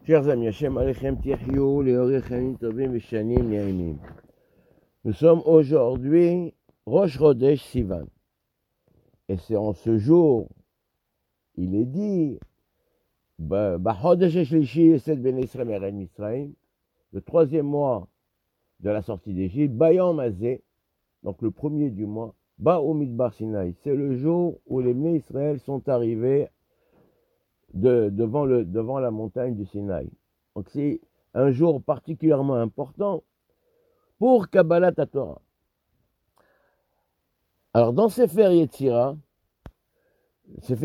Chers amis, Hashem Alechem Tichyu, Leorichem Tovim Veshanim Neimim. Nous sommes aujourd'hui Rosh Chodesh Sivan. Et c'est en ce jour, il est dit, Bachodesh Shlishi Esed Ben Israël Meren Mitzrayim, le troisième mois de la sortie d'Égypte, Bayom Azeh, donc le premier du mois, Ba'u Midbar Sinaï. C'est le jour où les Bnei Israël sont arrivés devant la montagne du Sinaï. Donc c'est un jour particulièrement important pour Kabbalat HaTorah. Alors dans Sefer Yetzira, c'est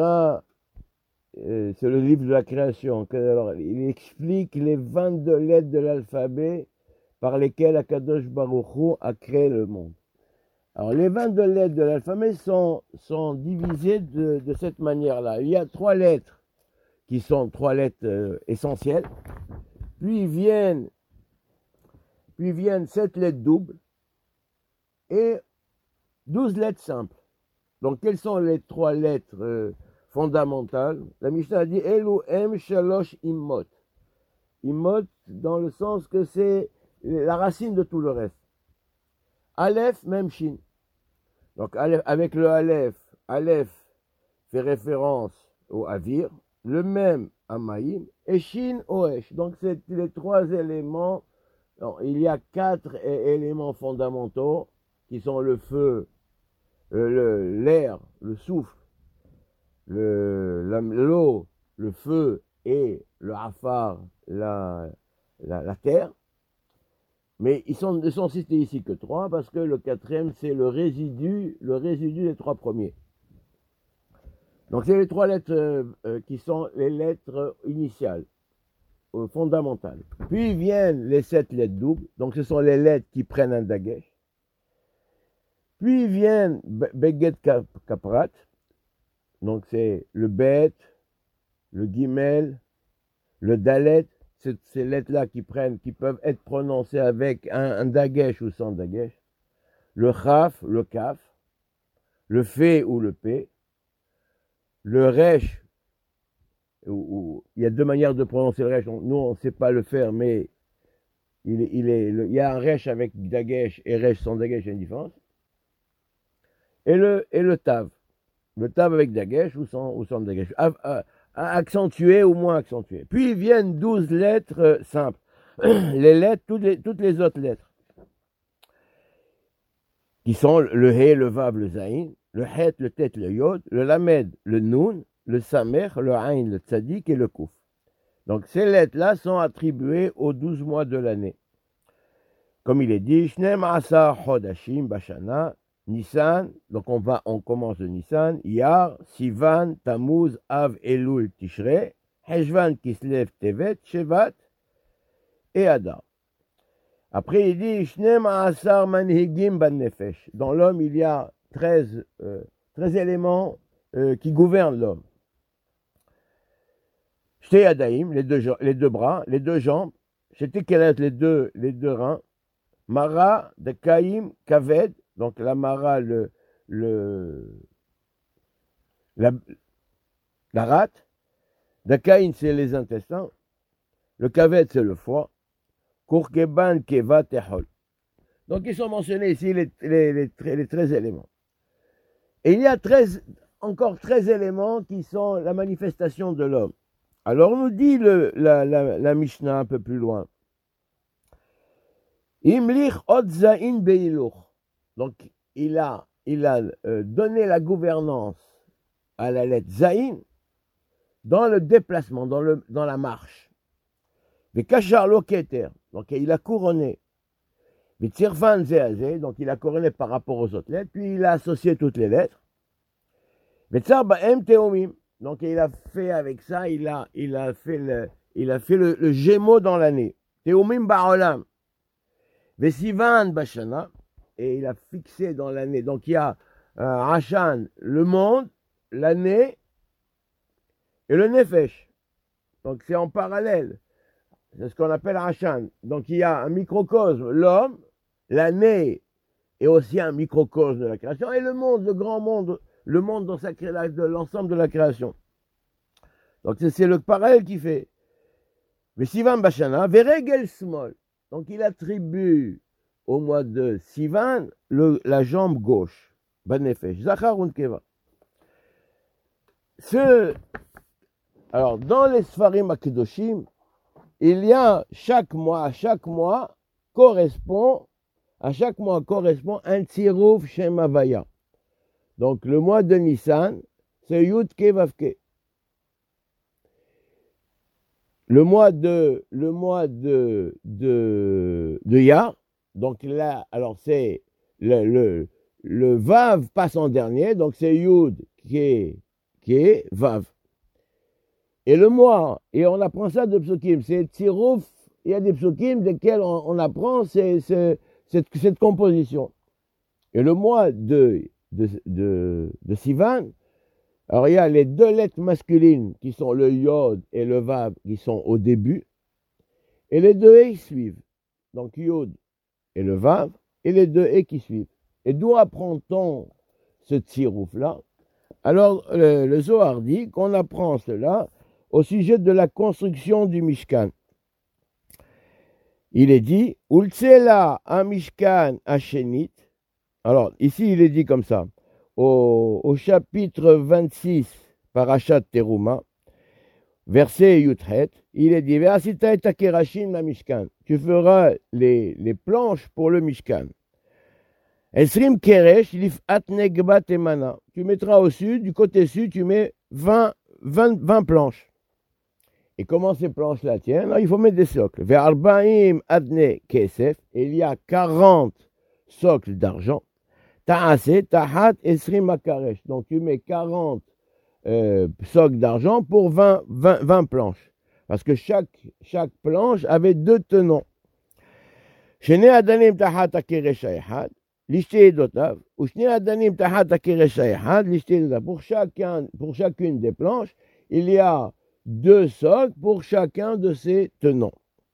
le livre de la création. Alors, il explique les 22 lettres de l'alphabet par lesquelles Akadosh Baruch Hu a créé le monde. Alors les 22 lettres de l'alphabet sont divisées de cette manière-là. Il y a 3 lettres qui sont 3 lettres essentielles, puis viennent 7 lettres doubles et 12 lettres simples. Donc quelles sont les 3 lettres fondamentales? La Mishnah a dit Elu em shalosh immot. Immot dans le sens que c'est la racine de tout le reste. Aleph, même Shin. Donc avec le Aleph fait référence au Avir, le même à Maïm, et Shin au Esh. Donc c'est les 3 éléments. Non, il y a 4 éléments fondamentaux qui sont le feu, l'air, le souffle, l'eau, le feu et le Afar, la terre. Mais ils ne sont cités ici que 3 parce que le 4e c'est le résidu des 3 premiers. Donc c'est les 3 lettres qui sont les lettres initiales, fondamentales. Puis viennent les 7 lettres doubles, donc ce sont les lettres qui prennent un dagesh. Puis viennent Beget Kaprat, donc c'est le Bet, le Gimel, le Dalet, ces lettres-là qui peuvent être prononcées avec un dagesh ou sans dagesh. Le Chaf, le Kaf, le Fe ou le P, le Resh, il y a 2 manières de prononcer le Resh. Nous, on ne sait pas le faire, mais il y a un Resh avec dagesh et Resh sans dagesh, il y a une différence. Et le Tav. Le Tav avec dagesh ou sans dagesh. Accentué ou moins accentué. Puis viennent 12 lettres simples. Les lettres, toutes les autres lettres. Qui sont le He, le Vav, le Zayin, le Het, le Tet, le Yod, le Lamed, le Nun, le Samer, le Ain, le Tzadik et le Kouf. Donc ces lettres-là sont attribuées aux 12 mois de l'année. Comme il est dit, Shnem Asar Chodashim Bashana, Nissan, donc on commence de Nissan, Iyar, Sivan, Tammuz, Av, Elul, Tishrei, Heshvan, Kislev, Tevet, Shevat et Adar. Après il dit Shnem Asar Manhigim Ban Nefesh. Dans l'homme il y a 13 éléments qui gouvernent l'homme. Shtei Yadayim, les deux bras, les 2 jambes, Shetei Kelet, les deux reins, Mara, Dekaim, Kaved. Donc la mara, la rate, Dakaïn c'est les intestins, le kavet c'est le foie, Kurkeban, Keva, Tehol. Donc ils sont mentionnés ici les 13 éléments. Et il y a encore 13 éléments qui sont la manifestation de l'homme. Alors on nous dit la Mishnah un peu plus loin. Imlich Otzain Beiluch. Donc, il a donné la gouvernance à la lettre Zayin dans le déplacement, dans la marche. Mais Kachar Loketer, donc il a couronné. Mais Tzirvan Zeazé, donc il a couronné par rapport aux autres lettres, puis il a associé toutes les lettres. Mais Tsar Baem Teomim, donc il a fait avec ça, il a fait le Gémeaux dans l'année. Teomim Baolam. Mais Sivan Bashana. Et il a fixé dans l'année. Donc il y a Hashan, le monde, l'année et le Nefesh. Donc c'est en parallèle. C'est ce qu'on appelle Hashan. Donc il y a un microcosme, l'homme, l'année et aussi un microcosme de la création et le monde, le grand monde, le monde dans de l'ensemble de la création. Donc c'est le parallèle qui fait. Mais Sivan Bashana, Veregel Smol. Donc il attribue au mois de Sivan la jambe gauche. Banefesh, Zachar Unkeva. Alors, dans les Sfarim Akedoshim, il y a chaque mois correspond un Tsirouf Shem Havaya. Donc, le mois de Nissan, c'est Yud Kevavke. Le mois de Yar, donc là, alors c'est le Vav passe en dernier, donc c'est Yud qui est Vav. Et le mois, et on apprend ça de Psukim, c'est Tsirouf, il y a des Psukim desquels on apprend cette composition. Et le mois de Sivan, alors il y a les deux lettres masculines qui sont le Yod et le Vav qui sont au début, et les deux E suivent. Donc Yod et le Vav, et les deux E qui suivent. Et d'où apprend-on ce Tsirouf-là? Alors le Zohar dit qu'on apprend cela au sujet de la construction du Mishkan. Il est dit, Ultsela a Mishkan Hashenit. Alors, ici, il est dit comme ça. Au chapitre 26, Parashat Teruma, verset Yutret, il est dit, Ve'asita et akerashim la Mishkan. Tu feras les planches pour le Mishkan. Esrim keresh lifat negbat emana. Tu mettras au sud, du côté sud, tu mets 20 planches. Et comment ces planches-là tiennent? Il faut mettre des socles. Ve'arbaim adne kesef. Il y a 40 socles d'argent. Ta'ase tahat esrim akaresh. Donc tu mets 40 socles d'argent pour 20 planches. Parce que chaque planche avait 2 tenons. Shene adanim tahat akeresh ehad. Lishte edotav. Ou shene adanim tahat akeresh ehad. Lishte edotav. Pour chacune des planches, il y a 2 socles pour chacun de ces tenons.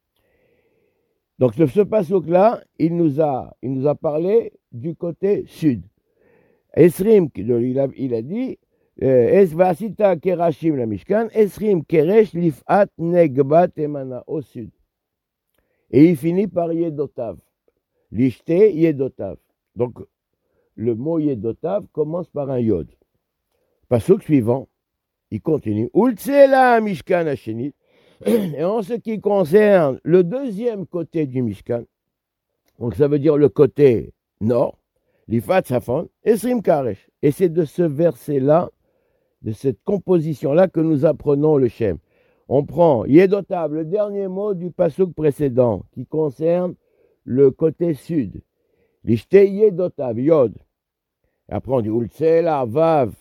Donc ce passouk-là, il nous a parlé du côté sud. Esrim, il a dit, Esvasita kerashim la mishkan, Esrim keresh lifat negbat emana, au sud. Et il finit par yedotav. Lishte yedotav. Donc le mot yedotav commence par un yod. Passouk suivant. Il continue. Ultsela Mishkan Hashenit. Et en ce qui concerne le deuxième côté du Mishkan, donc ça veut dire le côté nord, l'Ifat Safon, Esrim Karesh. Et c'est de ce verset-là, de cette composition-là que nous apprenons le Shem. On prend Yedotav, le dernier mot du passouk précédent, qui concerne le côté sud. Lishte Yedotav, Yod. Et après on dit Ultsela Vav.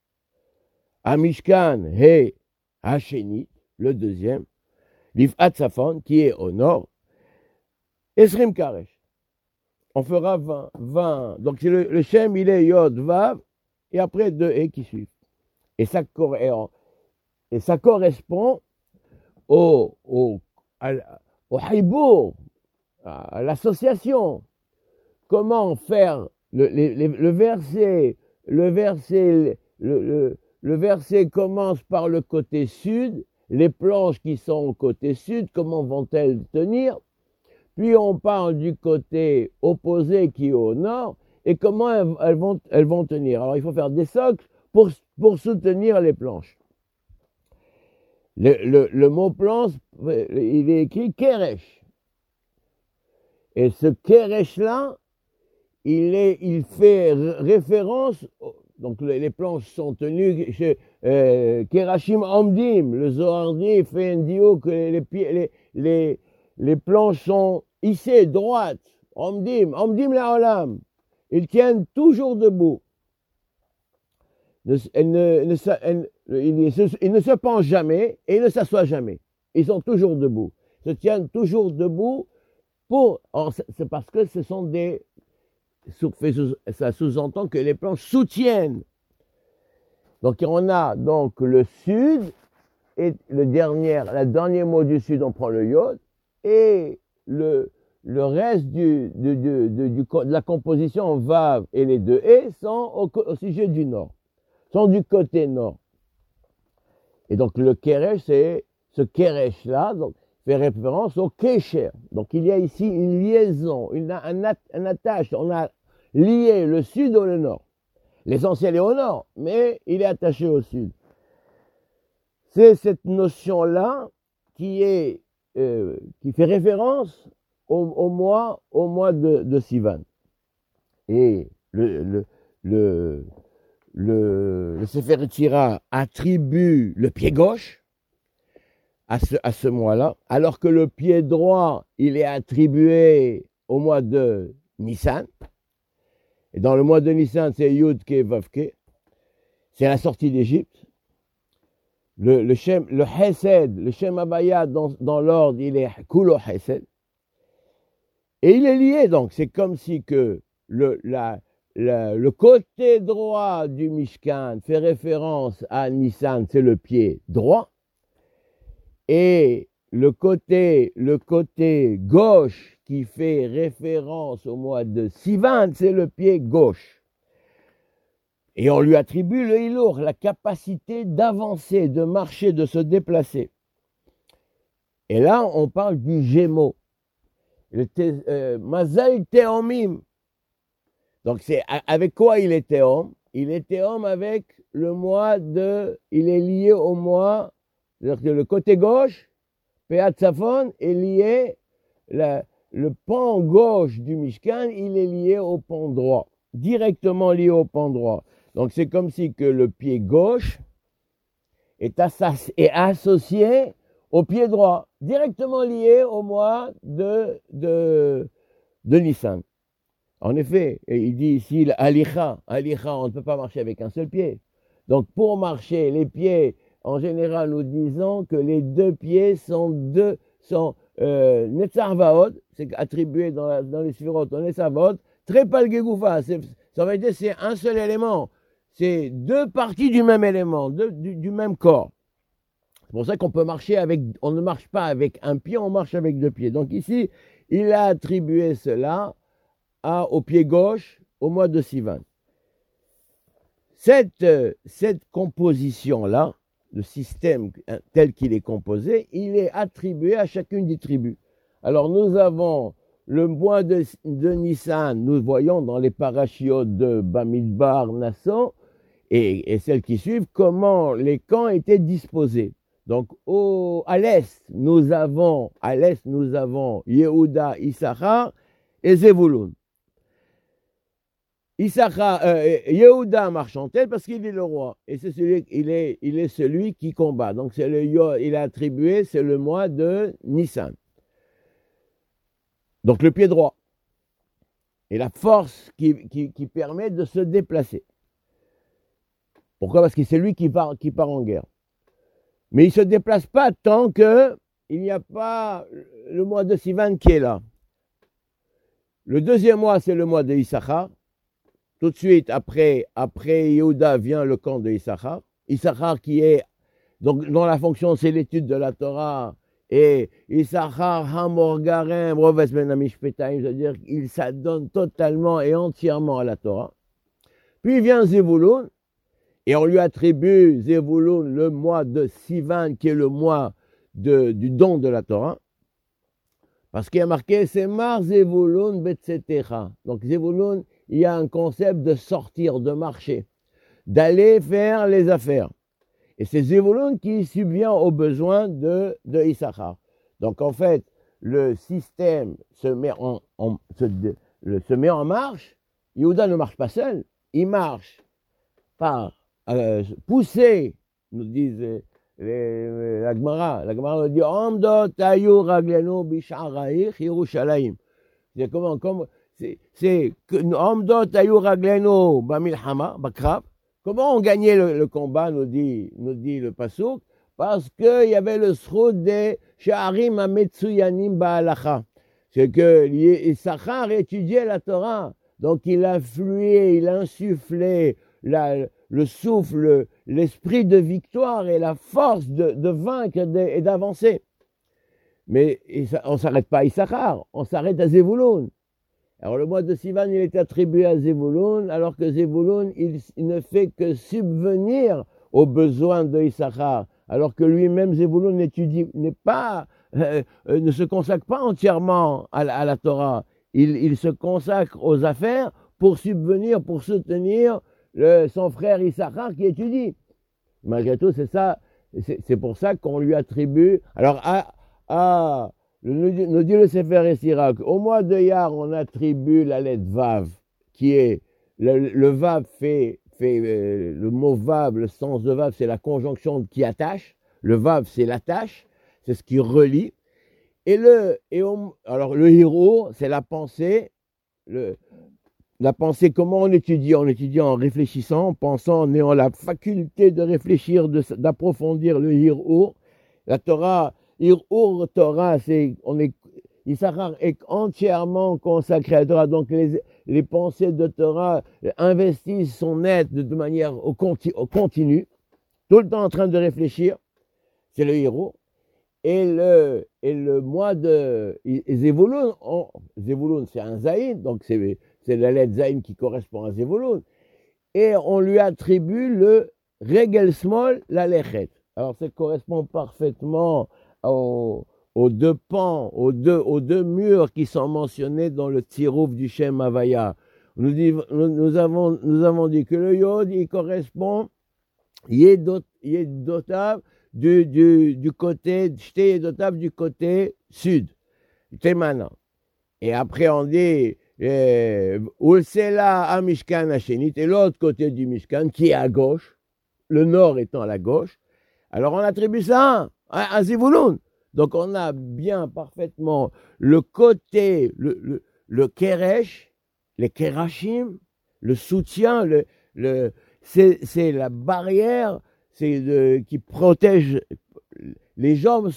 Amishkan He Hashenit, le deuxième, Lifat Safon, qui est au nord, Esrim Karesh. On fera 20. Donc le Shem, il est Yod, Vav, et après 2 E qui suivent. Et ça correspond au Hibour, à l'association. Comment faire le verset commence par le côté sud, les planches qui sont au côté sud, comment vont-elles tenir? Puis on parle du côté opposé qui est au nord, et comment elles vont tenir. Alors il faut faire des socles pour soutenir les planches. Le mot planche, il est écrit Keresh. Et ce Keresh-là, il fait référence. Donc les planches sont tenues chez Kerashim Omdim. Le Zohar fait un dio que les planches sont hissées, droites. Omdim La'olam. Ils tiennent toujours debout. Ils ne se penchent jamais et ils ne s'assoient jamais. Ils sont toujours debout. Ils se tiennent toujours debout c'est parce que ce sont ça sous-entend que les planches soutiennent. Donc on a donc le sud et le dernier mot du sud, on prend le yod, et le reste de la composition vav et les 2 et sont au sujet du nord, sont du côté nord. Et donc le keresh, c'est ce keresh là, donc fait référence au Kesher. Donc il y a ici une liaison, un attache. On a lié le sud au nord. L'essentiel est au nord, mais il est attaché au sud. C'est cette notion-là qui fait référence au mois de Sivan. Et le Sefer Yetzira attribue le pied gauche à ce mois-là, alors que le pied droit, il est attribué au mois de Nissan. Et dans le mois de Nissan, c'est Yud Ke Vav Ke. C'est la sortie d'Égypte. Le Hesed, le Shem Havaya dans l'ordre, il est Kulo Hesed. Et il est lié, donc. C'est comme si que le côté droit du Mishkan fait référence à Nissan, c'est le pied droit. Et le côté gauche qui fait référence au mois de Sivan, c'est le pied gauche. Et on lui attribue le Hilour, la capacité d'avancer, de marcher, de se déplacer. Et là, on parle du Gémeaux. Mazal Teomim. Donc, c'est avec quoi il est Teom? Il est Teom avec le mois de... Il est lié au mois... C'est-à-dire que le côté gauche, Peat Safon, est lié... Le pan gauche du Mishkan, il est lié au pan droit. Directement lié au pan droit. Donc, c'est comme si que le pied gauche est associé au pied droit, directement lié au mois de Nissan. En effet, il dit ici Alicha, on ne peut pas marcher avec un seul pied. Donc, pour marcher, les pieds, en général, nous disons que les deux pieds sont Netzar Vaod, c'est attribué dans les Sphirot, Netzar Vaod, Trepal Gegoufa, ça veut dire c'est un seul élément. C'est deux parties du même élément, du même corps. C'est pour ça qu'on peut marcher on ne marche pas avec un pied, on marche avec deux pieds. Donc ici, il a attribué cela au pied gauche au mois de Sivan. Cette composition-là, le système tel qu'il est composé, il est attribué à chacune des tribus. Alors nous avons le mois de Nissan, nous voyons dans les parachiotes de Bamidbar, Nasson, et celles qui suivent, comment les camps étaient disposés. Donc, à l'est, nous avons Yehuda, Issachar et Zevulun. Yehuda marche en tête parce qu'il est le roi. Et c'est il est celui qui combat. Donc, il est attribué, c'est le mois de Nissan. Donc, le pied droit. Et la force qui permet de se déplacer. Pourquoi? Parce que c'est lui qui part en guerre. Mais il ne se déplace pas tant qu'il n'y a pas le mois de Sivan qui est là. Le deuxième mois, c'est le mois de Issachar. Tout de suite, après Yehuda vient le camp de Issachar. Issachar qui est, donc dont la fonction, c'est l'étude de la Torah. Et Issachar, Hamor Garem, Roves Ben Amishpetaim, c'est-à-dire qu'il s'adonne totalement et entièrement à la Torah. Puis vient Zevulun. Et on lui attribue, Zevulun, le mois de Sivan, qui est le mois du don de la Torah. Parce qu'il y a marqué, c'est Mar Zevulun Betsetecha. Donc Zevulun, il y a un concept de sortir, de marcher, d'aller faire les affaires. Et c'est Zevulun qui subvient aux besoins de Issachar. Donc en fait, le système se met en marche. Yehuda ne marche pas seul, il marche par poussé, nous disent la Gemara. La Gemara nous dit Amdot ayu raglenu bish'araich Yerushalayim. C'est comment c'est Amdot ayu raglenu bamilchama bakrav. Comment on gagnait le combat, nous dit le pasuk, parce qu'il y avait le sroud des sha'arim ametsuyanim ba'alacha. C'est que Issachar étudiait la Torah, donc il a flué, il a insufflé le souffle, l'esprit de victoire et la force de vaincre et d'avancer. Mais on ne s'arrête pas à Issachar, on s'arrête à Zevulun. Alors le mois de Sivan, il est attribué à Zevulun, alors que Zevulun, il ne fait que subvenir aux besoins de Issachar, alors que lui-même, Zevulun, n'est pas ne se consacre pas entièrement à la Torah. Il se consacre aux affaires pour subvenir, pour soutenir son frère Issachar qui étudie. Malgré tout, c'est ça, c'est pour ça qu'on lui attribue. Alors, nous dit le Sefer Esirak, au mois de Iyar, on attribue la lettre Vav, qui est, le Vav fait le mot Vav, le sens de Vav, c'est la conjonction qui attache. Le Vav, c'est l'attache, c'est ce qui relie. Alors, le Hiro, c'est la pensée. La pensée, comment on étudie? On étudie en réfléchissant, en pensant, en ayant la faculté de réfléchir, d'approfondir le Hiro. La Torah, Hiro, Torah, Issachar est entièrement consacré à la Torah. Donc, les pensées de Torah investissent son être de manière au continu, tout le temps en train de réfléchir. C'est le Hiro. Et le mois de Zevulun, Zevulun c'est un Zaïn, donc c'est la lettre Zaïn qui correspond à Zevulun. Et on lui attribue le Regel Smol, la Lechet. Alors ça correspond parfaitement aux deux pans, aux deux murs qui sont mentionnés dans le Tirouf du Shem Havaya. Nous avons dit que le Yod, il correspond Yedotav, du côté, Shte Yedotav du côté sud, Témana. Et après on dit Ulsela à Mishkan Hashenit, et l'autre côté du Mishkan qui est à gauche, le nord étant à la gauche. Alors on attribue ça à Zevulun. Donc on a bien parfaitement le côté, le Keresh, les Kerashim, le soutien, c'est la barrière qui protège. Les jambes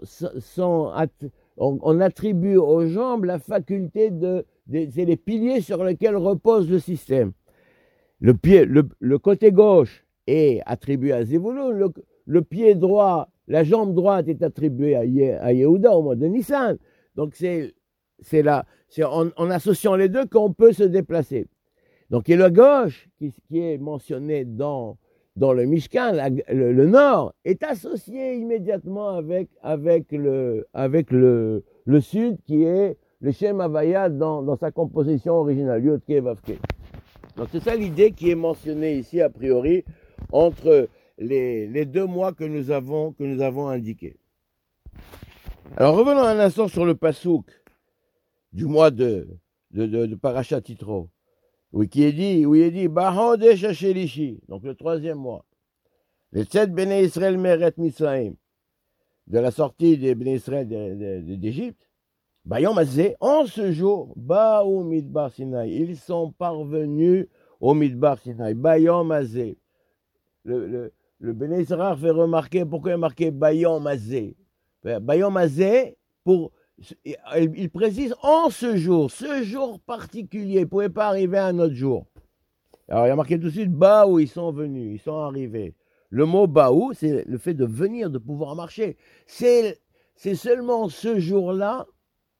on attribue aux jambes la faculté c'est les piliers sur lesquels repose le système. Le côté gauche est attribué à Zevulun, le pied droit, la jambe droite est attribuée à Yehuda au mois de Nissan. Donc c'est en associant les deux qu'on peut se déplacer. Donc, et le gauche, qui est mentionné dans le Mishkan, le nord, est associé immédiatement avec le sud, qui est le Shem Havaya dans sa composition originale, Yod-Ke, Vav-Ke. Donc, c'est ça l'idée qui est mentionnée ici, a priori, entre les deux mois que nous avons indiqués. Alors, revenons un instant sur le pasouk du mois de Parashat Yitro. Où il est dit, Bahodesh Hashelishi, donc le troisième mois, les 7 Béné Israël Meret Mitzrayim, de la sortie des Béné Israël d'Égypte, Bayom Azé, en ce jour, Baou Midbar Sinai, ils sont parvenus au Midbar Sinai, Bayom Azé. Le Béné Israël fait remarquer, pourquoi il a marqué Bayom Azé? Bayom Azé, il précise en ce jour particulier, il ne pouvait pas arriver à un autre jour. Alors il a marqué tout de suite Baou, ils sont venus, ils sont arrivés. Le mot Baou, c'est le fait de venir, de pouvoir marcher. C'est seulement ce jour-là,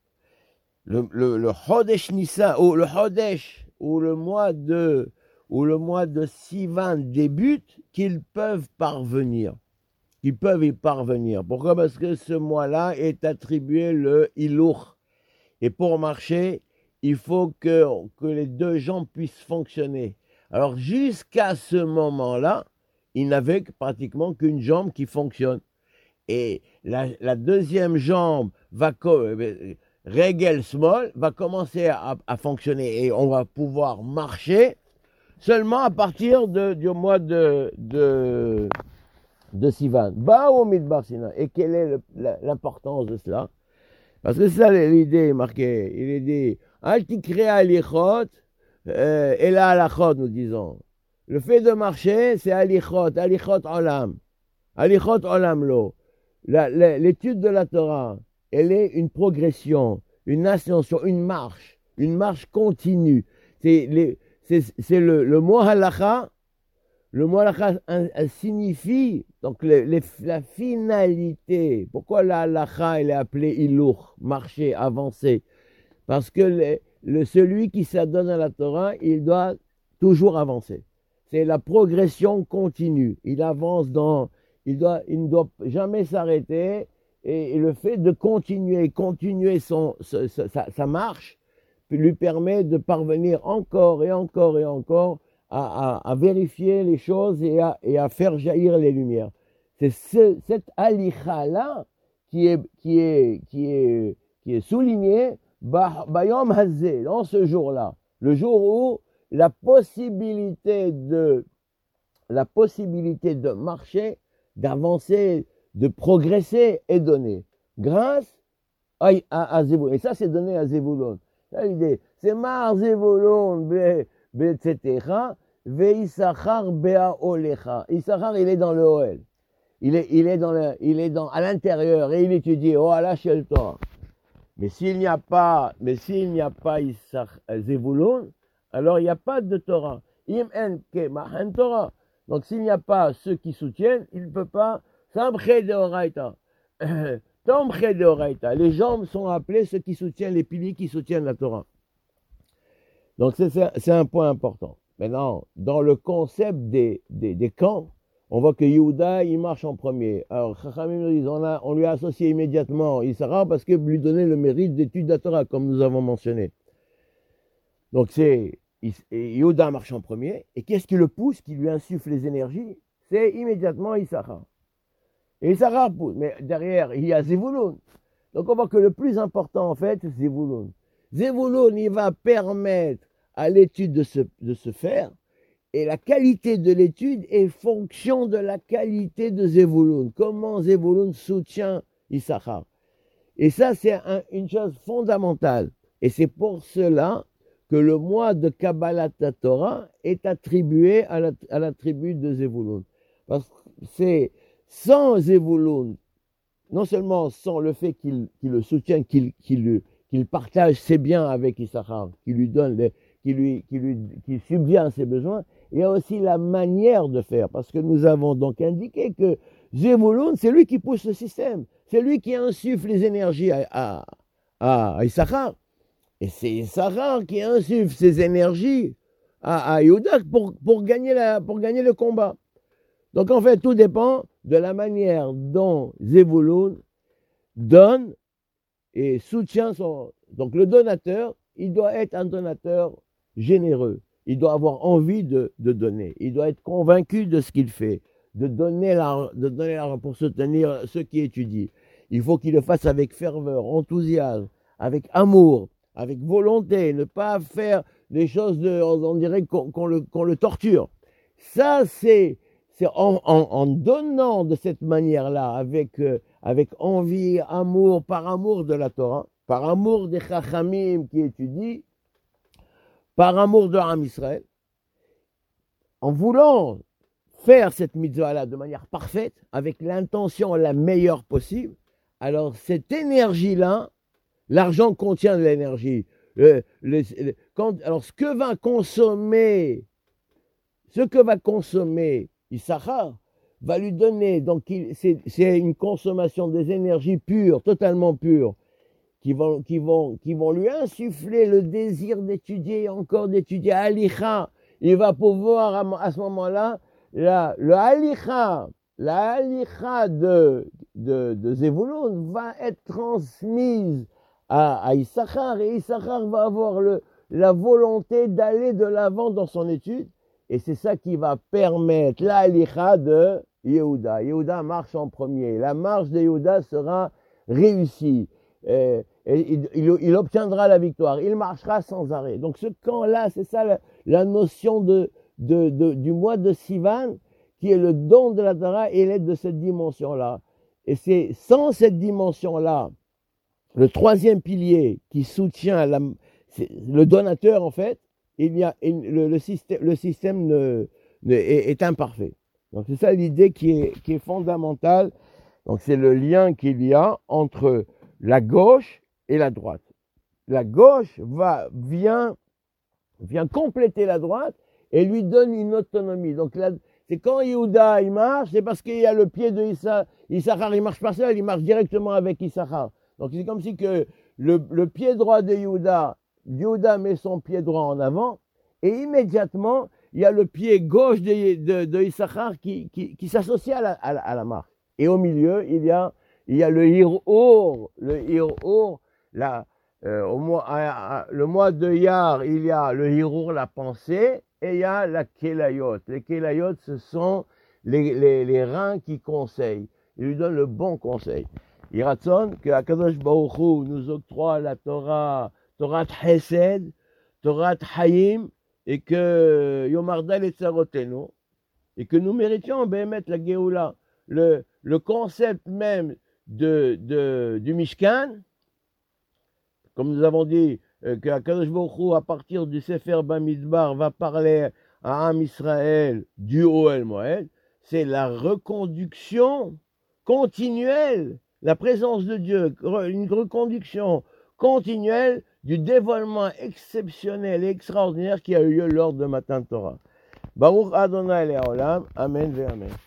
le Chodesh Nissan, ou le Chodesh, ou le mois de Sivan débute, qu'ils peuvent parvenir. Ils peuvent y parvenir. Pourquoi? Parce que ce mois-là est attribué le Hilour. Et pour marcher, il faut que les deux jambes puissent fonctionner. Alors, jusqu'à ce moment-là, il n'avait pratiquement qu'une jambe qui fonctionne. Et la deuxième jambe Regel Small, va commencer à fonctionner. Et on va pouvoir marcher seulement à partir du mois de Sivan. Baou Midbar Sinai. Et quelle est l'importance de cela? Parce que c'est ça l'idée marquée. Il est dit Al tikre alichot et la alachot, nous disons. Le fait de marcher, c'est alichot olam. Alichot olam lo. L'étude de la Torah, elle est une progression, une ascension, une marche continue. C'est le mot halacha. Le mot halakha signifie donc la finalité. Pourquoi la halakha elle est appelée ilour, marcher, avancer? Parce que celui qui s'adonne à la Torah, il doit toujours avancer. C'est la progression continue. Il avance il ne doit jamais s'arrêter et le fait de continuer sa marche lui permet de parvenir encore et encore et encore à vérifier les choses et à faire jaillir les lumières. C'est cette alicha-là qui est soulignée Bayom Hazé, dans ce jour-là, le jour où la possibilité de marcher, d'avancer, de progresser est donnée grâce à Zévoulon. Et ça, c'est donné à Zévoulon. L'idée, c'est Mar Zévoulon, etc. Ve Issachar Bea Olecha. Issachar, il est dans le Oel. Il est à l'intérieur et il étudie. Oh, Allah, chez le Torah. Mais s'il n'y a pas Zévoulon, alors il n'y a pas de Torah. Im en kemach en Torah. Donc s'il n'y a pas ceux qui soutiennent, il ne peut pas. Samche de Oraita. Tomche de Oraita. Les jambes sont appelés ceux qui soutiennent, les piliers qui soutiennent la Torah. Donc c'est un point important. Maintenant, dans le concept des camps, on voit que Yehuda, il marche en premier. Alors, Chachamim nous disent, on lui a associé immédiatement Issachar parce que lui donnait le mérite d'étude de la Torah, comme nous avons mentionné. Donc, Yehuda marche en premier. Et qu'est-ce qui le pousse, qui lui insuffle les énergies? C'est immédiatement Issachar. Et Issachar pousse. Mais derrière, il y a Zévoulon. Donc, on voit que le plus important, en fait, c'est Zévoulon. Zévoulon, il va permettre à l'étude de se faire. Et la qualité de l'étude est fonction de la qualité de Zévoulon. Comment Zévoulon soutient Issachar. Et ça, c'est une chose fondamentale. Et c'est pour cela que le mois de Kabbalat Torah est attribué à la tribu de Zévoulon. Parce que c'est sans Zévoulon, non seulement sans le fait qu'il le soutienne, qu'il partage ses biens avec Issachar, qu'il lui donne, qu'il subvient à ses besoins, il y a aussi la manière de faire, parce que nous avons donc indiqué que Zévoulon, c'est lui qui pousse le système, c'est lui qui insuffle les énergies à Issachar, et c'est Issachar qui insuffle ses énergies à Yehuda pour gagner le combat. Donc en fait, tout dépend de la manière dont Zévoulon donne et soutient son... Donc le donateur, il doit être un donateur généreux. Il doit avoir envie de donner. Il doit être convaincu de ce qu'il fait, de donner l'argent pour soutenir ceux qui étudient. Il faut qu'il le fasse avec ferveur, enthousiasme, avec amour, avec volonté, ne pas faire des choses, on dirait qu'on le torture. Ça, c'est en donnant de cette manière-là, avec envie, amour, par amour de la Torah, par amour des Chachamim qui étudient, par amour de Am Israël, en voulant faire cette mitzvah-là de manière parfaite, avec l'intention la meilleure possible, alors cette énergie-là, l'argent contient de l'énergie. Alors ce que va consommer Issachar va lui donner, donc c'est une consommation des énergies pures, totalement pures, qui vont lui insuffler le désir d'étudier, encore d'étudier Alicha. Il va pouvoir, à ce moment-là, la Alicha de Zévoulon va être transmise à Issachar, et Issachar va avoir la volonté d'aller de l'avant dans son étude, et c'est ça qui va permettre la Alicha de Yehuda. Yehuda marche en premier. La marche de Yehuda sera réussie. Et il obtiendra la victoire. Il marchera sans arrêt. Donc ce camp-là, c'est ça la notion du mois de Sivan, qui est le don de la Torah et l'aide de cette dimension-là. Et c'est sans cette dimension-là, le troisième pilier qui soutient le donateur, en fait, le système est imparfait. Donc c'est ça l'idée qui est fondamentale. Donc c'est le lien qu'il y a entre la gauche et la droite. La gauche vient compléter la droite et lui donne une autonomie. Donc là, c'est quand Yehuda il marche, c'est parce qu'il y a le pied de Issachar, il marche pas seul, il marche directement avec Issachar. Donc c'est comme si que le pied droit de Yehuda met son pied droit en avant, et immédiatement, il y a le pied gauche de Issachar qui s'associe à la marche. Et au milieu, il y a il y a le Hirour, le mois de Iyar, il y a le Hirour, la pensée, et il y a la Kélayot. Les Kélayot, ce sont les reins qui conseillent. Il lui donne le bon conseil. Il raconte que Akadosh Baruch Hu nous octroie la Torah, Torah Chesed, Torah Hayim, et que Yomardal et Tzarotenu, et que nous méritions mettre la Géoula. Le concept même du Mishkan, comme nous avons dit, que Akadosh Baruch Hu, à partir du Sefer Bamidbar, va parler à Am Israël du Ohel Moed, c'est la reconduction continuelle, la présence de Dieu, une reconduction continuelle du dévoilement exceptionnel et extraordinaire qui a eu lieu lors de Matan Torah. Baruch Adonai Le'olam, Amen ve Amen.